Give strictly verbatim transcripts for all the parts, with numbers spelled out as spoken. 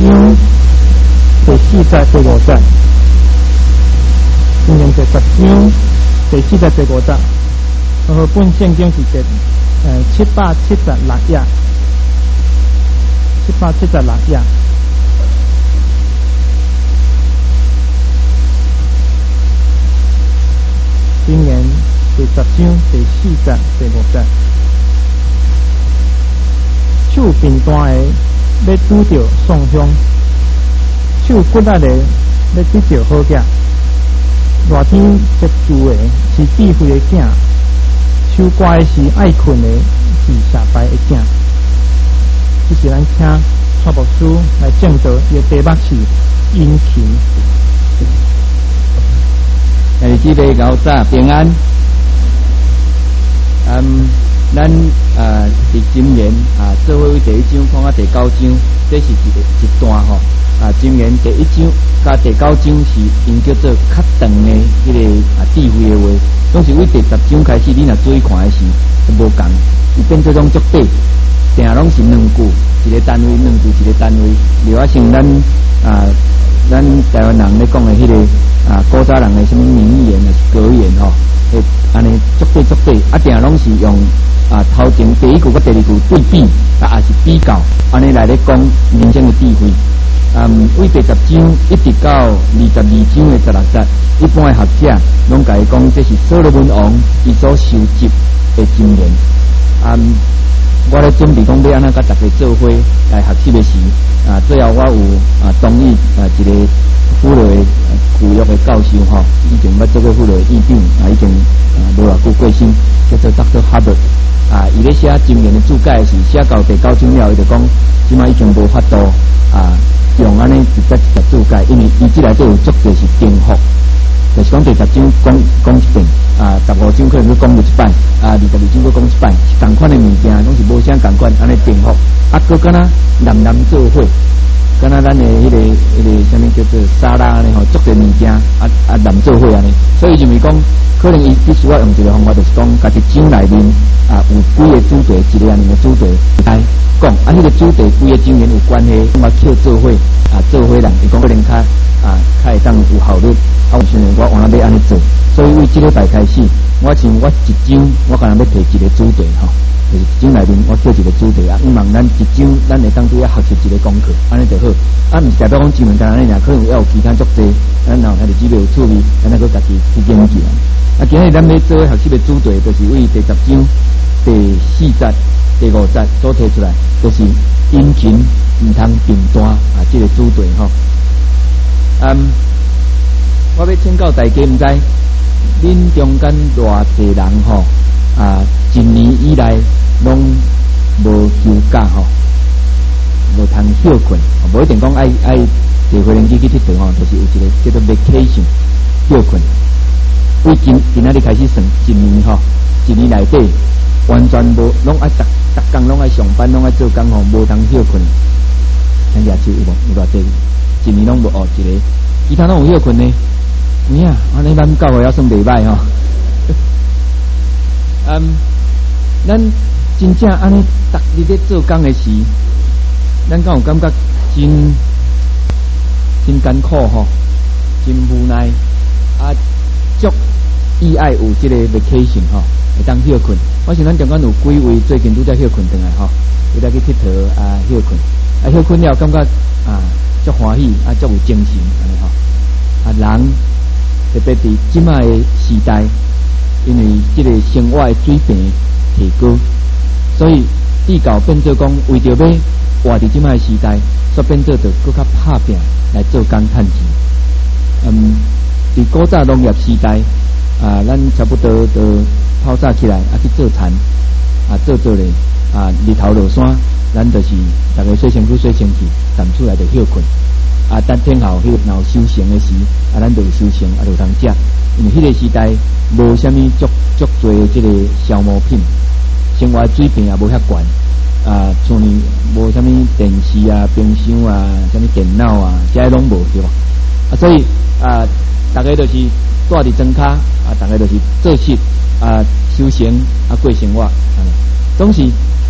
章第四节第五节，今年第十章第四节第五节，和本圣经是第呃七百七十六页，七百七十六页。今年第十章第四节第五节，手平单的要拄着送香，手骨力的要得着好囝，热天接住的是智慧的囝，手乖的是爱困的是傻白的囝。这是咱请蔡牧师来证道，伊的题目是殷勤。 日子要搞早平安。嗯，咱啊，伫今年啊，做伙为第一章看啊第九章，这是一个一段吼。啊，今年第一章甲第九章是因叫做较长的迄个啊智慧的话，拢是为第十章开始，你若注意看的是无共，伊变做种足短，定拢是两句，一个单位两句一个单位，就啊像咱啊。咱台湾人咧讲的迄、那个啊，古早人的什么名言啊、格言吼，会安尼足对足对，啊，定拢是用啊头前第一句甲第二句对比，啊，也是比较，安尼来咧讲人生的智慧。嗯，为第十章一直到二十二章的十六节，一般的学者拢甲伊讲，这是所罗门王伊所收集的经验。嗯。我咧准备讲要安怎甲大家做伙来学习的时，啊，最后我有啊同意啊一个辅导的教育的教授吼，以前捌做过辅导的院长，啊已经啊无偌久过身，叫做 Doctor Hubbard， 啊，伊咧写经验的注解是写到第九章了，伊就讲，即摆已经无法度啊用安尼直接一个注解，因为伊即内底有足侪是颠覆。就是讲第十章讲讲一遍，啊，十五章可能要讲一摆，啊，二十二章要讲一摆，同款的物件拢是无啥同款，安尼颠覆，啊，佮敢若人人做伙，敢若咱的迄、那个迄、那个啥物叫做沙拉安尼吼，足侪物件，啊啊人做伙安尼，所以认为讲，可能伊必须要用一个方法，就是讲，家己章内面啊有几个主题，一个安尼个主题来讲，啊，迄、那个主题几个经验有关系，我叫做伙啊，做伙人，伊讲可能较啊，较会当有效率。啊，有时阵我往哪要安尼做，所以为即礼拜开始，我像我一章，我可能要提一个主题吼，就是一章内面我叫一个主题啊。希望咱一章咱会当对要学习一个功课，安尼就好。啊，毋是代表讲只门单安尼尔，可能要有其他足济，咱然后睇日子有趣味，咱那个家己去研究啊。今日咱要做学习的主题，就是为第十章第四节、第五节所提出来，就是殷勤毋通平淡啊，这个主题吼，嗯。我要请教大家，毋知恁中间偌济人吼啊，一年以来拢无休假吼，无通休困，无一定讲爱爱坐飞机去佚佗吼，就是有一个叫做 vacation 休困。为今今仔日开始算一年吼，一年内底完全无拢爱逐逐工拢爱上班，拢爱做工吼，无通休困。咱举手有无？有偌济？一年拢无学一个，其他拢有休困呢？有影，安尼咱教会也算袂歹吼。嗯，咱真正安尼逐日咧做工的时，咱敢有感觉真真艰苦吼，真无奈啊！足意爱有即个 vacation 吼，会当休困。我想咱中间有几位最近拄则休困转来吼，伊来去佚佗啊休困，啊休困了感觉啊足欢喜，啊足有精神安尼吼，啊人。特别伫即卖的时代，因为即个生活的水平提高，所以地教变做讲为着要活伫即卖的时代，所变做着更较拍拼来做工趁钱。嗯，伫古早农业时代啊，咱差不多就泡早起来啊去做田啊做做咧啊日头落山，咱就是大家洗身躯洗身体，站出来就休困。啊，等天后迄若有收成的时，啊，咱就有收成，啊，就通食。因为迄个时代无虾米足足多即个消磨品，生活水平也无遐悬，啊，像呢无虾米电视啊、冰箱啊、虾米电脑啊，这些拢无对吧？啊，所以啊，大家就是住伫庄骹，啊，大家就是做事啊、修行啊、过生活，啊，总是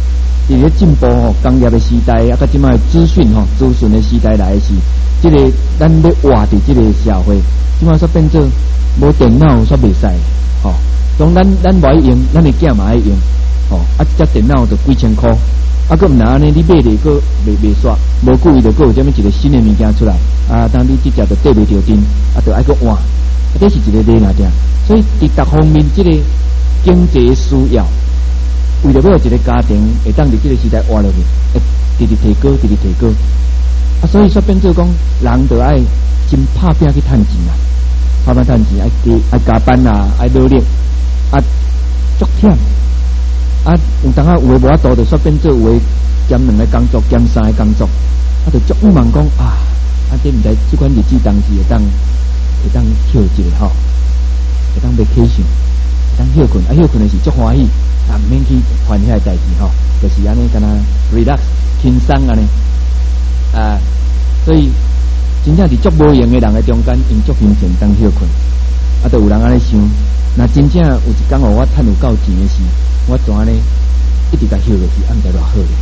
伫咧进步吼，工业的时代啊，甲即卖资讯吼、资讯的时代来的是，即、这个咱要活伫即个社会，即卖煞变做无电脑煞袂使吼。从咱咱无爱用，咱的囝嘛爱用吼。啊，一只电脑就几千箍，啊，佫毋若安尼，你买咧佫袂袂煞，无久伊就佫有啥物一个新的物件出来，啊，当你即只就缀袂着阵，啊，就爱佫换，啊，这是一个例哪点？所以伫各方面即、这个经济需要。为了要有一个家庭会当伫这个时代活落去，会直直提高，直直提高。啊，所以说变做讲，人就爱真拍拼去趁钱啊，拍拼趁钱，爱加爱加班啊，爱努力，啊，足忝。啊，有当啊有诶无法度，就说变做有诶兼两个工作，兼三个工作，啊，就足希望讲啊，啊，这毋知即款日子当时会当会当休一个吼，会当要起床，会当休困，啊，休困诶是足欢喜。啊，免去烦遐代志吼，就是安尼，敢若 relax 轻松安尼啊，所以真正是足无用的人的中间，用足金钱当休困，啊，都有人安尼想，那真正有一天哦，我趁有够钱的时，我怎安尼一直甲休落去，啊，毋知偌好咧。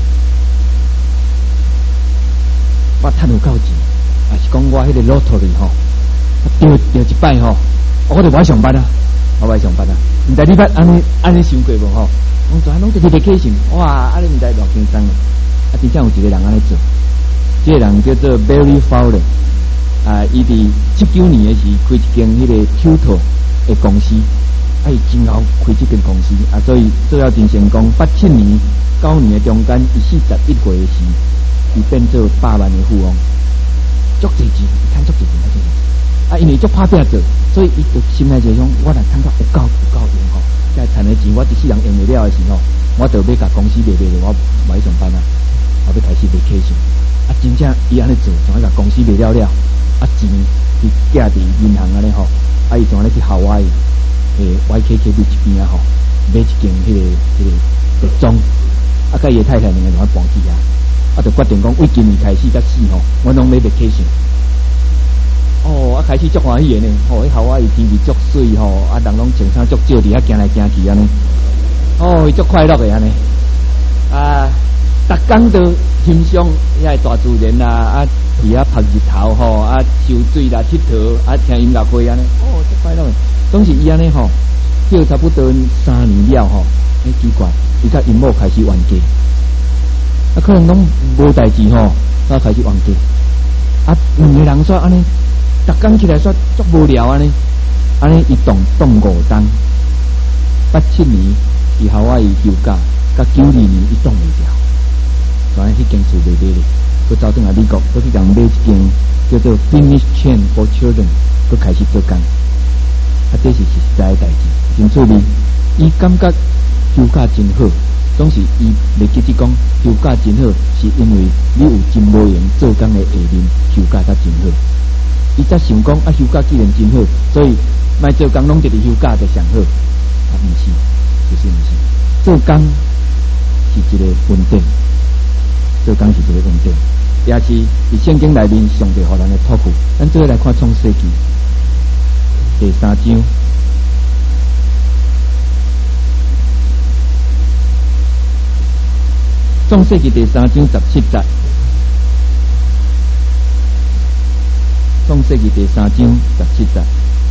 我趁有够钱，啊是讲我迄个 lottery 吼，丢丢一摆吼，我就不爱上班啊。我爱上班啊！毋知你捌安尼安尼想过无吼？我昨下拢直直起身，哇！安尼毋知偌轻松咧。啊，真正有一个人安尼做，这个人叫做 Barry Fowler， 啊，伊伫七九年的时开一间迄个 tutor 的公司，啊，伊真后开这间公司，啊，所以做了真成功。八七年、九年的中间，伊四十一岁的时，伊变做百万的富翁，足济钱，赚足济钱，足济钱。啊，因为足拍拼做，所以伊就心内就想，我若趁到有够有够用吼，即个赚的钱，我一世人用不了的时候，我就要甲公司卖卖了，我唔爱上班啊，我要开始卖起钱。啊，真正伊安尼做，仲要甲公司卖了了，啊钱伊寄伫银行安尼吼，啊伊仲安尼去夏威夷诶 Y K K 一边啊吼，买一间迄、那个迄、那个别庄，啊，甲伊的太太两个人搬去啊，啊，就决定讲，为今年开始甲死吼，我拢要卖起钱。哦，啊，开始足欢喜的呢，吼，迄夏威夷天气足水吼，啊，人拢穿衫足少，伫遐行来行去安尼，哦，伊足快乐的安尼，啊，逐工都欣赏遐大自然啦，啊，伫遐晒日头吼，啊，游水啦，佚佗，啊，听音乐会安尼，哦，足快乐的。总是伊安尼吼，叫差不多三年了吼，哎，奇怪，伊甲因某开始冤家，啊，可能拢无代志吼，啊，开始冤家，啊，两个人说安尼。逐工起来煞足无聊安尼，安尼一动动五冬，八七年伫夏威夷休假，甲九二年伊动袂了，所以迄间厝卖卖咧，佮走转来美国，佮去共买一间叫做 Finish Chain for Children， 佮开始做工。啊，这是实在的代志，真趣味。伊感觉休假真好，总是伊袂记得讲休假真好，是因为你有真无用做工的下面休假才真好。伊才想讲啊，休假既然真好，所以卖做工拢直直休假就上好。啊，毋是，就是毋是，做工是一个稳定，做工是一个稳定，也是伫圣经内面上帝互人的托付。咱做伙来看创世纪第三章，创世纪第三章十七节。创世纪第三章十七节，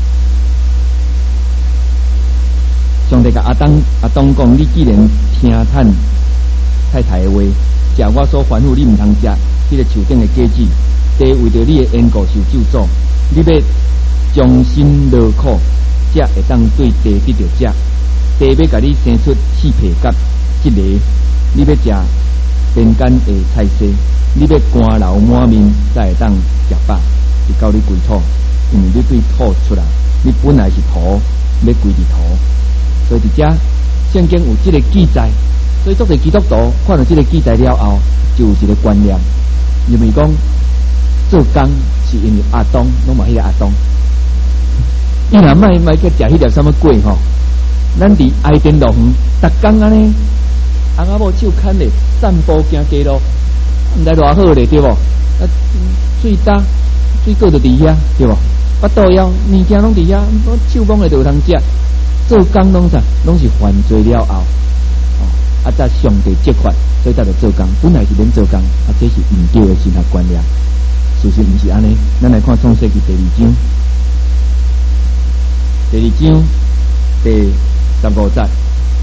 上帝甲阿当阿当讲：你既然听探太太的话，食我所吩咐你毋通食迄个树顶的果子，地为着你的缘故受咒诅，你要将心劳苦，才会当对地得着食。地要甲你生出四皮甲一个，你要食边间的菜色，你要汗流满面，才会当食饱。是教你归土，因为你对土出来，你本来是土，要归伫土，所以伫遮圣经有这个记载，所以作为基督徒看到这个记载了后，就有一个观念，认为讲做工是因为阿当，拢嘛迄个阿当，伊若卖卖去食迄条什么粿吼，咱伫爱丁路园，逐工安尼，翁仔某手牵咧散步行街路，毋知偌好咧，对无？啊，最大。水果就伫遐，对无？巴肚枵，物件拢伫遐，手摸咧就有通食。做工拢啥，拢是犯罪了后，哦， 啊，则上帝责罚，所以才着做工。本来是免做工，啊，这是毋对的神学观念。事实毋是安尼。咱来看创世纪第二章，第二章第十五节。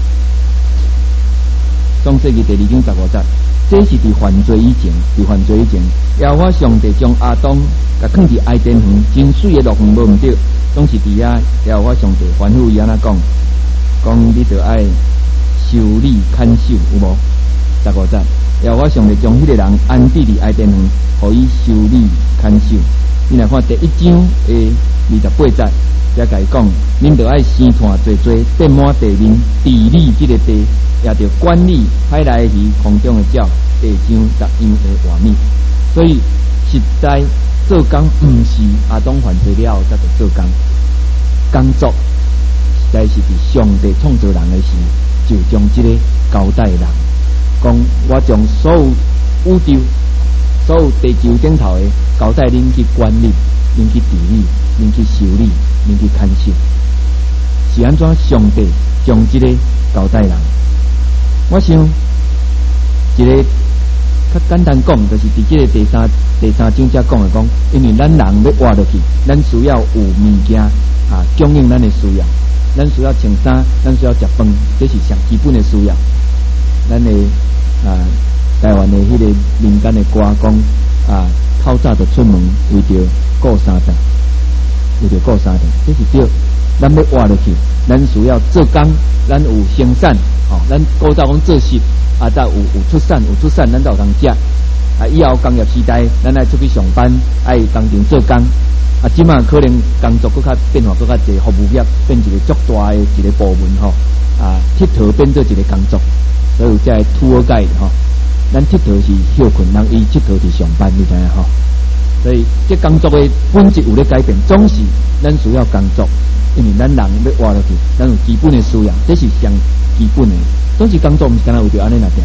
创世纪第二章十五节，这是伫犯罪以前，伫犯罪以前，耶和华上帝将亚当甲放伫爱甸园，真水的乐园无毋对，总是伫遐。耶和华上帝吩咐伊安那讲，讲你着爱修理看守，有无？十五节，耶和华上帝将迄个人安置伫爱甸园，互伊修理看守。你来看第一章的二十八节，才甲伊讲，恁着爱生炭做做，遍满地面，治理即个地。也着管理海内的鱼、空中的鸟、地上杂样的活物。所以实在做工毋是亚当犯罪了后才着做工，工作实在是伫上帝创造人的时，就将这个交代人，讲我将所有宇宙、所有地球顶头的交代恁去管理、恁去治理、恁去修理、恁去看守。是安怎上帝将这个交代人？我想一个较简单讲，就是伫这个第三第三章才讲的讲，因为咱人要活落去，咱需要有物件啊供应咱的需要，咱需要穿衫，咱需要食饭，这是上基本的需要。咱的啊台湾的迄个民间的歌讲啊，透早就出门为着顾三顿，为着顾三顿，这是对。咱要活落去，咱需要做工，咱有生产。哦，咱古早讲做事，啊，才有有出产，有出产，咱才有通食。啊，以后工业时代，咱爱出去上班，爱工厂做工。啊，即马可能工作更较变化更较侪，服务业变一个足大的一个部门吼。啊，铁佗变做一个工作，所以有这土耳界吼。咱铁佗是休困，人伊铁佗是上班，你知影吼？所以这工作的本质有咧改变，总是咱需要工作，因为咱人要活落去，咱有基本的需要，这是上基本的。总是工作毋是干那为着安尼那点，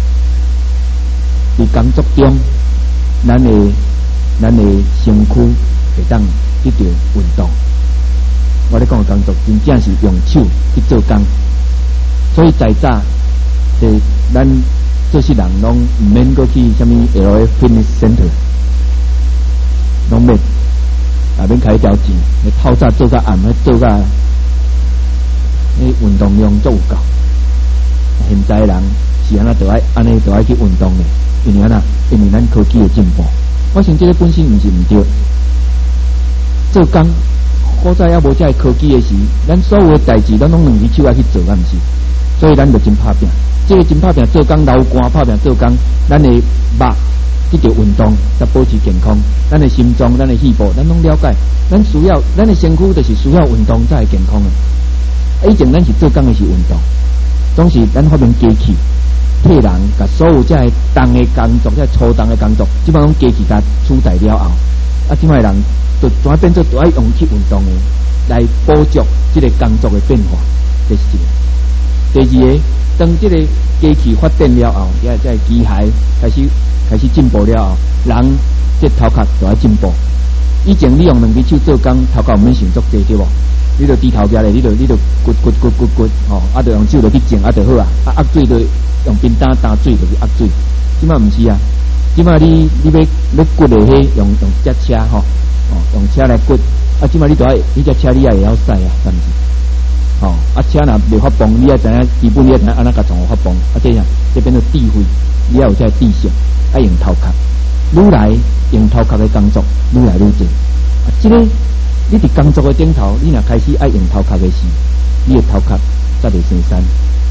伫工作中，咱的咱的身躯会当得到运动。我咧讲工作真正是用手去做工，所以在早，诶，咱做事人拢毋免过去什么 L A Fitness Center， 拢免，啊免开一条钱，你透早做甲暗，做甲，你运动量足有够。现在人是安那，就爱安尼，就爱去运动的，因为安那，因为咱科技的进步。我想这个本身毋是毋对。做工，好在也无这科技的时，咱所有的代志，咱拢两只手爱去做，啊毋是？所以咱就真拍拼。这个真拍拼，做工流汗拍拼做工，咱的肉去着运动，才保持健康。咱的心脏、咱的肺部，咱拢了解。咱需要，咱的身躯就是需要运动才会健康的。以前咱是做工的是运动。总是咱发明机器，替人甲所有这重的工作、这粗重的工作，基本上机器甲取代了后，啊，即摆人就怎变做都爱用去运动的，来补足这个工作的变化，这是一个。第二个，当这个机器发展了后，也这机械开始开始进步了后，人这头壳就要进步。以前你用两只手做工，头壳毋免想足济对无？你着低头边咧，你着你着骨骨骨骨骨，吼，啊，着用手着去静，啊，着好啊，啊，压水着用冰打打水着去压水。即摆毋是啊，即摆你你要要骨的迄用用只车吼，哦，用车来骨，啊，即摆你着爱，你只车你也会晓驶啊，是毋是？吼，啊，车若未发泵，你也知影基本你也知影安那甲从何发泵，啊，这样这变做智慧，你也有这智性，爱用头壳，愈来用头壳的工作愈来愈多，啊，这个。你伫工作的顶头，你若开始爱用头壳的时，你的头壳才会生产，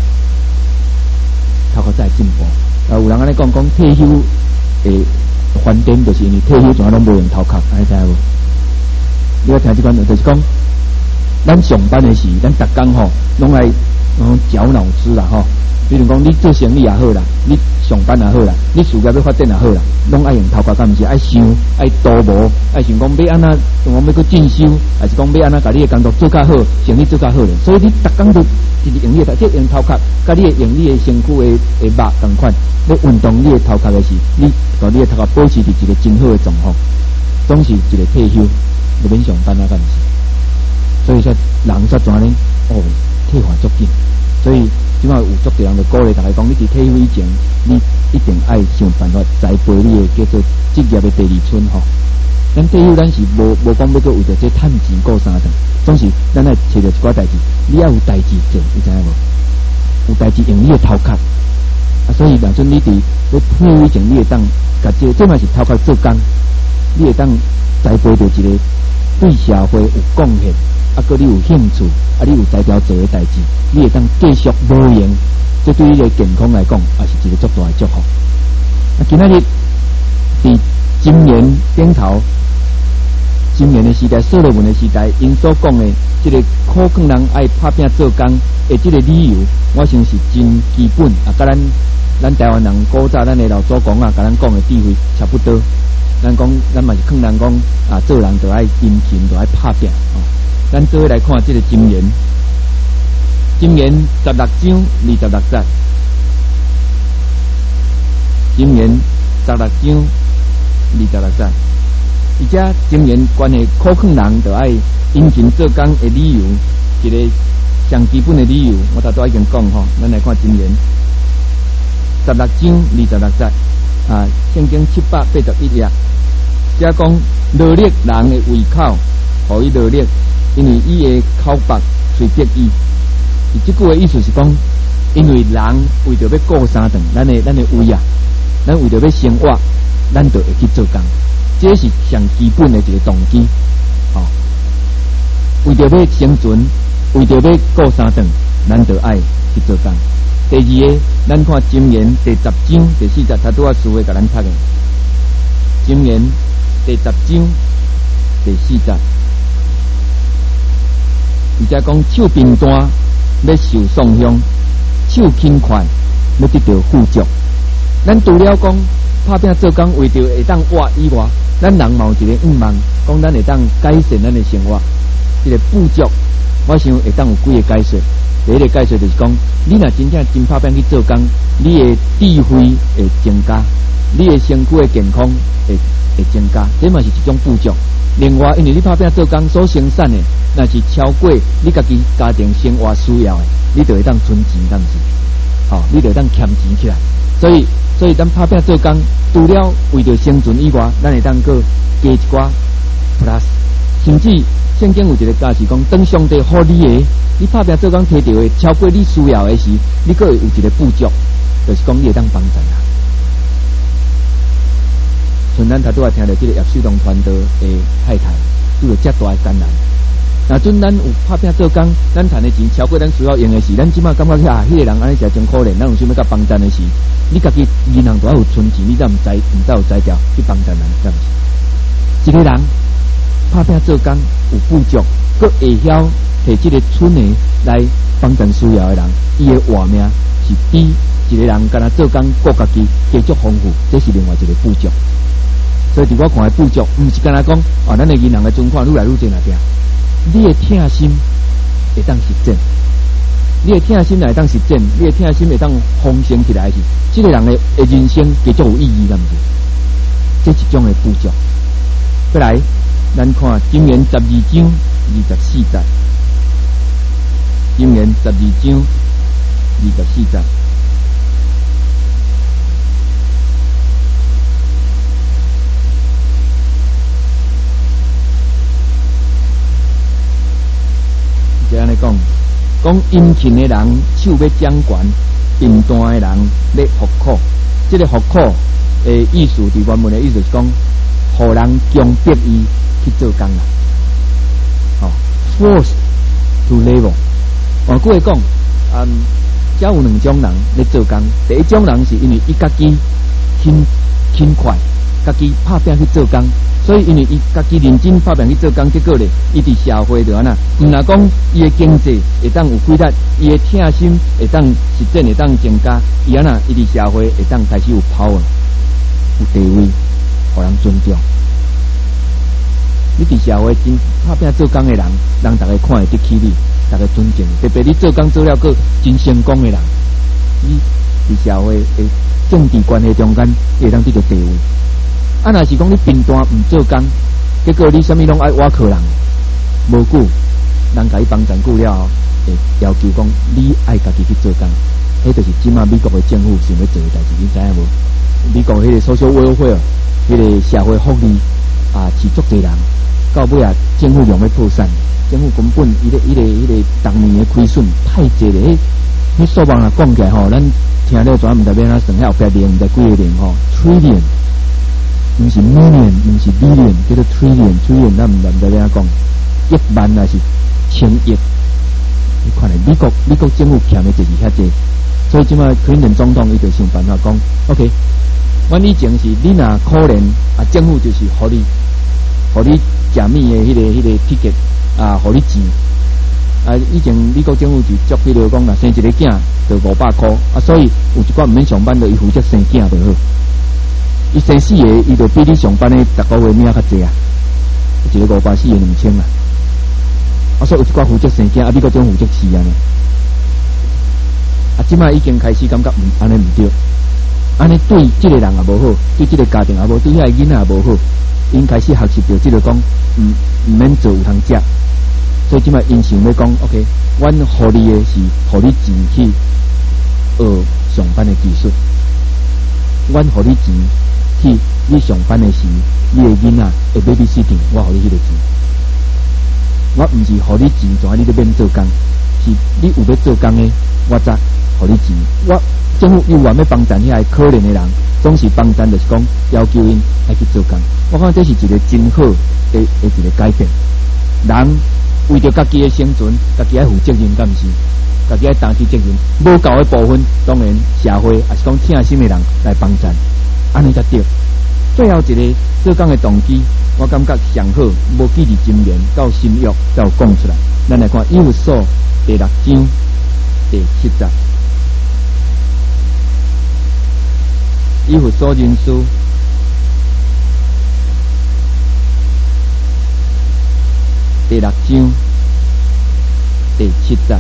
头壳才会进步。啊，有人安尼讲讲退休的观点，就是因为退休从来拢无用头壳，安尼知影无？你要听这款，就是讲，咱上班的时，咱逐工吼，拢来拢绞脑汁啦吼。比如讲，你做生意也好啦，你上班也好啦，你事业要发展也好啦，拢爱用头壳，敢毋是爱想、爱琢磨、爱想讲要安那，我要去进修，还是讲要安那，甲你的工作做较好，生意做较好咧。所以你逐工都一直用你的头，即用头壳，甲你用你的身躯的的肉同款，要运动你的头壳的时，你把你的头壳保持伫一个真好的状况，总是一个退休，就免上班啊，敢毋是？所以说人才怎呢？哦，退化足紧。 所以即马有足多人就鼓励大家讲，你伫退休以前，你一定爱想办法栽培你的叫做职业的第二春吼。咱退休咱是无无讲要搁为着这趁钱过三顿，总是咱爱找着一寡代志，你要有代志做，你知影无？有代志用你的头壳，啊，所以若阵你伫要退休以前，你会当甲这这嘛是头壳做工，你会当栽培着一个对社会有贡献，啊，搁你有兴趣，啊，你有才调做的代志，你会当继续无用，这对你的健康来讲，也是一个足大的祝福。啊，今仔日伫今年顶头。今年的时代，社会文的时代，因所讲的这个苦劝人爱拍拼做工的这个理由，我想是真基本啊，甲咱咱台湾人古早咱的老祖公啊，甲咱讲的智慧差不多。咱讲咱嘛是劝人讲啊，做人就爱殷勤，就爱拍拼哦。咱做伙来看这个箴言，箴言十六章二十六节，箴言十六章二十六节。而且箴言关系苦劝人就爱殷勤做工的理由，一个上基本的理由，我头拄已经讲吼，咱来看箴言十六章二十六节啊，圣经七百八十一页，遮讲劳力人的胃口，互伊劳力，因为伊的口腹随得伊。伊即句的意思是讲，因为人为着要过三顿，咱的咱的胃啊，咱为着要生活，咱就会去做工。这是上基本的一个动机，哦，为着要生存，为着要过三顿，咱就爱去做工。第二个，咱看箴言第十章第四节，他拄啊思维甲咱读的。箴言第十章第四节，而且讲手平单要受爽香，手轻快要得到富足。咱除了讲拍拼做工，为着会当活以外，咱人嘛有一个愿望，讲咱会当改善咱的生活，这个富足，我想会当有几个解说。第一个解说就是讲，你若真正真拍拼去做工，你的智慧会增加，你的身躯的健康会会增加，这嘛是一种富足。另外，因为你拍拼做工所生产的，那是超过你家己家庭生活需要的，你就会当存钱，当时，哦，你就会当欠钱起来。所以，所以咱拍拼做工，除了为着生存以外，咱会当个加一寡 plus， 甚至圣经有一个假是讲，当上帝予你的，你拍拼做工摕到的超过你需要的时，你个会有一个富足，就是讲你会当帮助人。像咱头拄啊听到这个叶秀龙传道的太太，遇到遮大的艰难。那阵咱有拍拼做工，咱赚的钱超过咱需要用的时，咱即马感觉啊，迄、那个人安尼实真可怜，咱有想要甲帮衬的时，你家己银行都要有存钱，你才唔知唔知有才调去帮衬人，是不是？一个人拍拼做工有富足，佮会晓摕这个村的来帮衬需要的人，伊的活命是比一个人干那做工过家己继续丰富，这是另外一个富足。所以，伫我看的富足，唔是干那讲啊，咱的银行的存款愈来愈多那点。你的痛心会当实践，你的痛心来当实践，你的痛心会当丰盛起来是，这个人的的人生继续有意义，敢唔是？这是一种的富足。再来，咱看箴言十二章二十四节，箴言十二章二十四节。就安尼讲，讲殷勤的人手要掌权，平淡的人要服苦。这个服苦的意思，伫原文的意思是讲，互人强迫伊去做工啦。哦 ，force to labor。换句话讲，嗯，只有两种人咧做工。第一种人是因为伊家己勤勤快，家己拍拼去做工。所以，因为伊家己认真拍拼去做工，结果咧，伊伫社会就安那，毋若讲伊的经济会当有几力，伊的痛心会当实践会当增加，伊安那伊伫社会会当开始有 power， 有地位，互人尊重。你伫社会真拍拼做工的人，人逐个看会得起你，逐个尊敬，特别你做工做了个真成功的人，你伫社会的政治关系中间会当得到地位。啊，若是讲你平淡唔做工，结果你啥物拢爱挖靠人，无久人甲伊帮衬久了后，会要求讲你爱家己去做工，迄就是即马美国的政府想要做的代志，你知影无？美国迄个 social welfare， 迄个社会福利啊，饲足侪人，到尾啊，政府用要破产，政府根本伊个伊个伊个当年的亏损太济了，迄迄数万啊讲起来吼，咱听了全毋知变哪算，遐后壁零毋知几个零吼 ，trillion， 毋是 million， 毋是 billion， 叫做 trillion，trillion， 咱毋知毋知变哪讲，亿万还是千亿，你看咧，美国美国政府欠的就是遐济，所以即马克林顿总统伊就想办法讲 ，OK。阮以前是你若可怜啊，政府就是互你，互你食米的迄、那个迄、那个 ticket 啊，互你钱啊。以前美国政府就足比如讲，若生一个囝就五百箍啊，所以有一寡毋免上班，就伊负责生囝就好。伊生四个，伊就比你上班的逐个月领较济啊，一个五百四个两千啊。啊，所以有一寡负责生囝啊，美国政府负责饲安尼。啊，即摆已经开始感觉毋安尼毋对。安尼对这个人也无好，对这个家庭也无，对遐个囡仔也无好。因开始学习到这个讲，毋毋免做有通食，所以即摆因想要讲 ，OK， 阮互你的是互你钱去学上班的技术，阮互你钱去你上班的时，你的囡仔会买你四定，我互你迄个钱。我毋是互你钱，怎啊你都免做工？是你有要做工的，我则互你钱。我政府又话要帮衬遐可怜的人，总是帮衬就是讲要求因来去做工。我看这是一个真好的的一个改变。人为着家己的生存，家己爱负责任，敢毋是？家己爱担起责任，无够的部分，当然社会也是讲疼心的人来帮衬，安尼才对。最后一个做工的动机，我感觉上好，无记伫箴言到新约才有讲出来。咱来看以弗所第六章第七节。以弗所人书第六章第七节，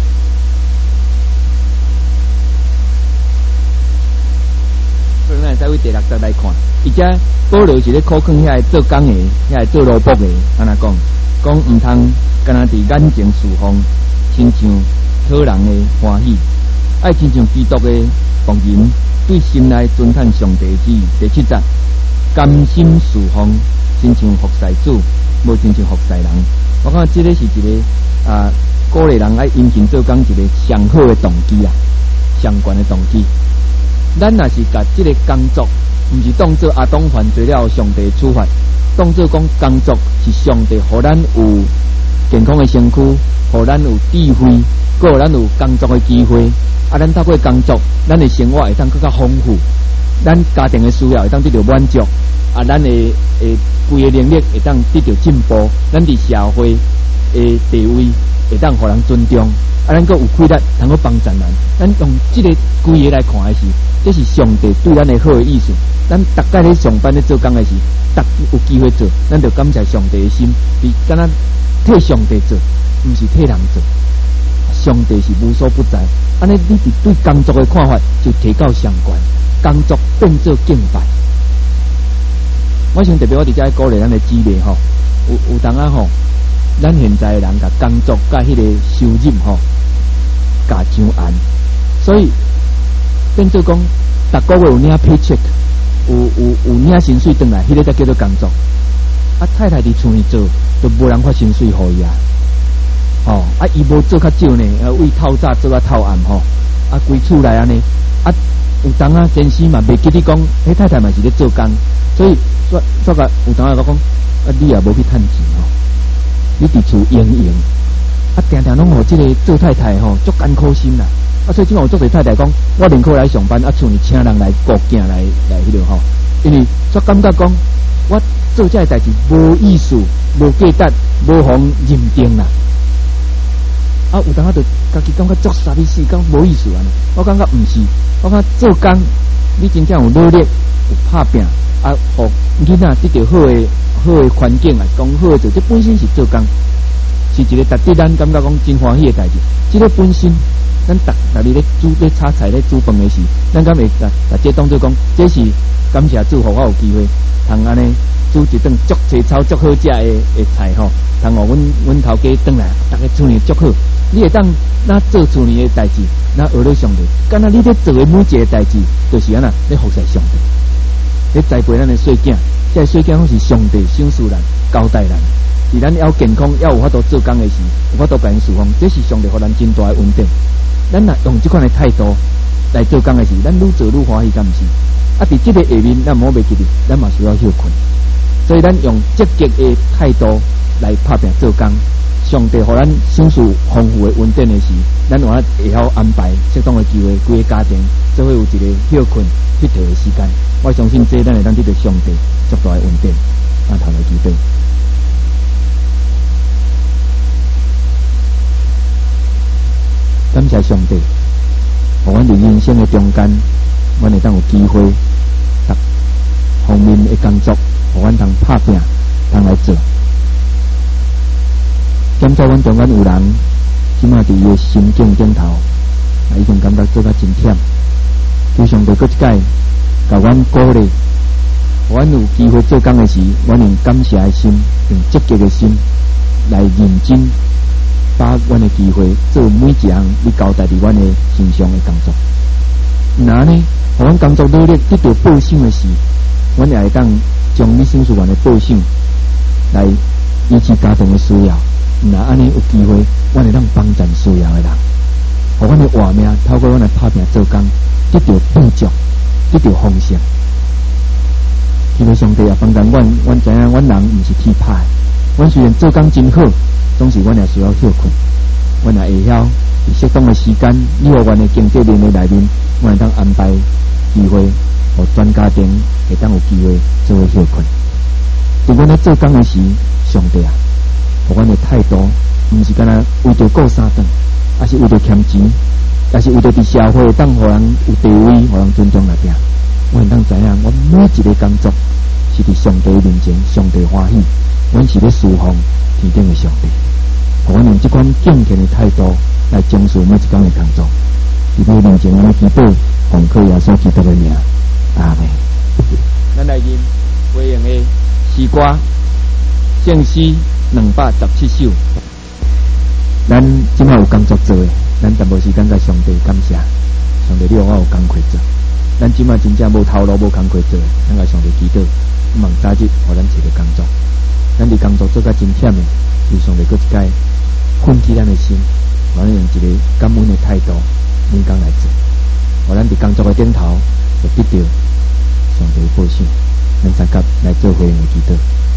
所以咱再为第六节来看。而且保罗是咧考劝遐做工的、遐做萝卜的，安那讲，讲毋通干那伫眼前侍奉，亲像讨人的欢喜，爱亲像基督的仆人。对心内尊叹上帝旨意。第七节，甘心侍奉，亲像服侍主，无亲像服侍人。我看这个是一个啊，鼓励人爱殷勤做工一个上好的动机啊，上悬的动机。咱若是甲这个工作，毋是当作阿当犯罪了上帝处罚，当作讲工作是上帝互咱有健康的身躯，互咱有智慧，佮互咱有工作的机会。啊，咱透过工作，咱的生活会当更加丰富，咱家庭的需要会当得到满足，啊，咱的诶规个能力会当得到进步，咱伫社会的地位会当互人尊重，啊，咱佮有气力，通够帮助人。咱用这个规个来看的是，这是上帝对咱的好的意思。咱逐个咧上班咧做工的是，逐有机会做，咱就感谢上帝的心，比敢若替上帝做，毋是替人做。上帝是无所不在，安尼你伫对工作的看法就提高上悬，工作变做敬拜。我想特别我伫遮鼓励咱的姊妹吼，有有当啊吼，咱现在的人甲工作甲迄个收入吼，加上按，所以变做讲，逐个月有领 paycheck， 有有有领薪水转来，迄、那个才叫做工作。啊，太太伫厝里做，都无人发薪水互伊啊。哦，啊，伊无做较少呢，啊，为透早做啊透暗吼，啊，规厝内安尼，啊，有当啊，先生嘛袂记你讲，迄太太嘛是咧做工，所以说说个有当啊讲，啊，你也无去趁钱吼，你伫厝用用，啊，定定拢互即个做太太吼，足艰苦心啦，啊，所以即个有足侪太太讲，我宁可来上班，啊，厝里请人来顾囝来来迄落吼，因为所感觉讲，我做这个代志无意思，无价值，无妨认定啦。啊，有当啊，就家己感觉做傻逼事，讲无意思安尼。我感觉毋是，我感觉做工，你真正有努力，有拍拼，啊，互囡仔得到好诶好诶环境啊，讲好诶做，这本身是做工。 是一个值得咱感觉讲真欢喜的代志。这个本身，咱逐逐日咧煮咧炒菜咧煮饭的时，咱敢会把把这当做讲，这是感谢主，互我有机会，通安尼煮一顿足济炒足好食的的菜吼，通互阮阮头家转来，大家厝里足好。你会当那做厝里的代志，那学了上帝，敢若你咧做的每一个代志，就是安那咧服侍上帝，咧栽培咱的细囝，这细囝拢是上帝赏赐咱、交代咱。伫咱要健康、要有法度做工的时，有法度甲因侍奉，这是上帝互咱真大的恩典。咱若用这款的态度来做工的时，咱愈做愈欢喜，敢毋是？啊，伫这个下面，咱莫袂记哩，咱嘛需要休困。所以咱用积极的态度来拍拼做工。上帝互咱享受丰富的恩典的时，咱有法会晓安排适当的机会，规个家庭做伙有一个休困、佚佗的时间。我相信这咱会当得到上帝足大的恩典。啊，头来祈祷。感谢上帝，互阮伫人生的中间，阮会当有机会，逐方面的工作，互阮通拍拼，通来做。检在阮中间有人，即马伫伊的心境顶头，啊，已经感觉做甲真忝。求上帝搁一摆，甲阮鼓励，互阮有机会做工的时，阮用感谢的心，用积极的心来认真。把阮的机会做每一项你交代伫阮的身上的工作，那呢，互阮工作努力得到报赏的时，阮也会当将你赏赐阮的报赏来医治家庭的需要。那安尼有机会，阮会当帮助需要的人，互阮的活命透过阮的拍拼做工，得到补助，得到丰盛。因为上帝也帮助阮，阮知影阮人毋是铁拍，阮虽然做工真好。总是阮也需要休困，阮也会晓伫适当的时间，你互阮的经济面的内面，阮会当安排机会，互全家庭会当有机会做伙休困。伫阮咧做工的时，上帝啊，互阮的态度，毋是干那为着过三顿，也是为着欠钱，也是为着伫社会当互人有地位、互人尊重来拼。阮会当知影，阮每一个工作是伫上帝面前，上帝欢喜，阮是咧侍奉天顶的上帝。互阮用这款敬虔的态度来从事每一工的工作，伫你面前，阮祈祷，奉靠耶稣基督的名，阿门。咱来吟回应的诗歌，圣诗两百十七首。 咱即马有工作做的，咱淡薄时间甲上帝感谢，上帝你让我有工课做。咱即马真正无头路无工课做，咱甲上帝祈祷，望早日互咱找到工作。咱伫工作做甲真忝的，求上帝搁一解。困起咱的心，我们用一个感恩的态度，每工来做。我咱伫工作的顶头，就得到上帝的报赏。咱三甲来做回应的祈祷。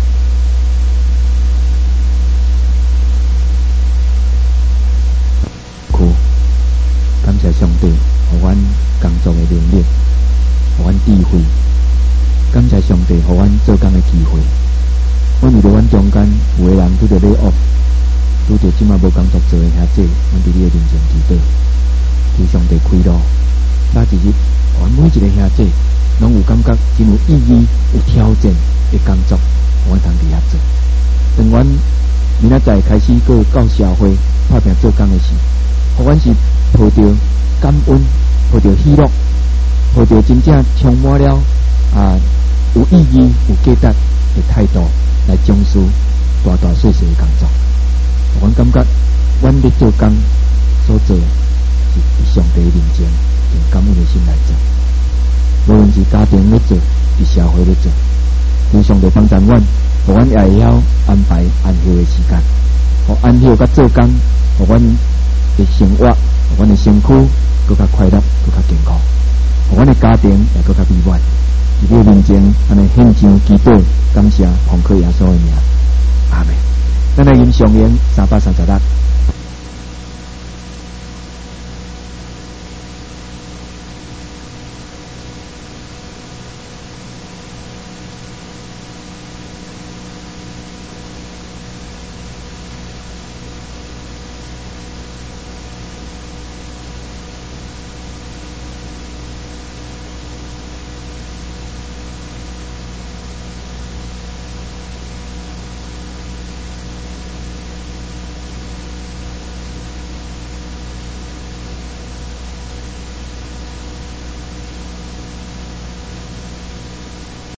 苦，感谢上帝，互阮工作的能力，互阮智慧。感谢上帝，互阮做工的机会。阮为着阮中间有个人拄着咧恶。拄着即马无工作做的兄弟，阮伫你的面前祈祷，求上帝开路。哪一日，阮每一个兄弟拢有感觉真有意义、有挑战的工作，阮通伫遐做。等阮明仔载开始过到社会拍拼做工的时，互阮是抱着感恩、抱着喜乐、抱着真正充满了啊有意义、有价值的态度来从事大大小小的工作。阮感觉，阮咧做工所做是伫上帝面前用感恩的心来做，无论是家庭咧做，伫社会咧做，求上帝帮助阮，互阮也会晓安排安休的时间，互安休甲做工，互阮的生活，互阮的身躯更加快乐，更加健康，互阮的家庭也更加美满。伫你面前，安尼献上祈祷，感谢奉靠耶稣的名，阿门。咱来吟上言三百三十六。